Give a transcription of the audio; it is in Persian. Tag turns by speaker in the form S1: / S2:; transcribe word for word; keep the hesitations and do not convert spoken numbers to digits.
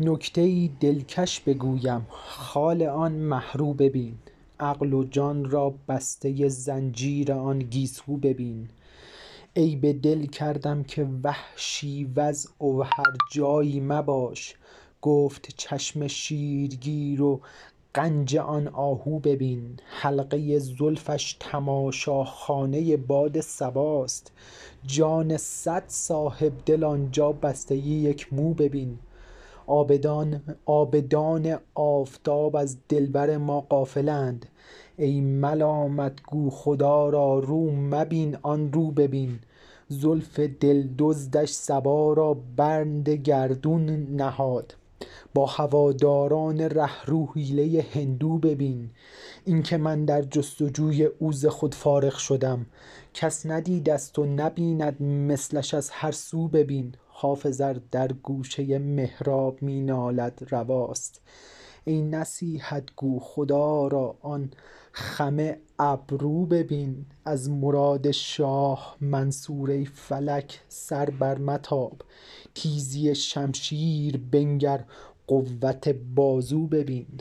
S1: نکته ای دلکش بگویم، خال آن مه رو ببین. عقل و جان را بسته زنجیر آن گیسو ببین. عیب دل کردم که وحشی وضع و هر جایی مباش. گفت چشم شیرگیر و غنج آن آهو ببین. حلقه زلفش تماشاخانه باد صباست. جان صد صاحبدل آنجا بسته یک مو ببین. عابدان عابدان آفتاب از دلبر ما غافلند. ای ملامت گو خدا را رو مبین آن رو ببین. زلف دل دزدش صبا را بند گردون نهاد. با هواداران رهرو حیله هندو ببین. این که من در جستجوی او ز خود فارغ شدم. کس ندیدست و نبیند مثلش از هر سو ببین. حافظ ار در گوشه محراب می نالد رواست. ای نصیحت گو خدا را آن خم ابرو ببین. از مراد شاه منصور ای فلک سر بر متاب. تیزی شمشیر بنگر قوت بازو ببین.